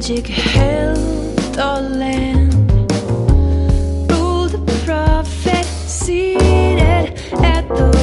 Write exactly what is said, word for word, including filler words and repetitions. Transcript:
magic held our land. Ruled the prophet seated at the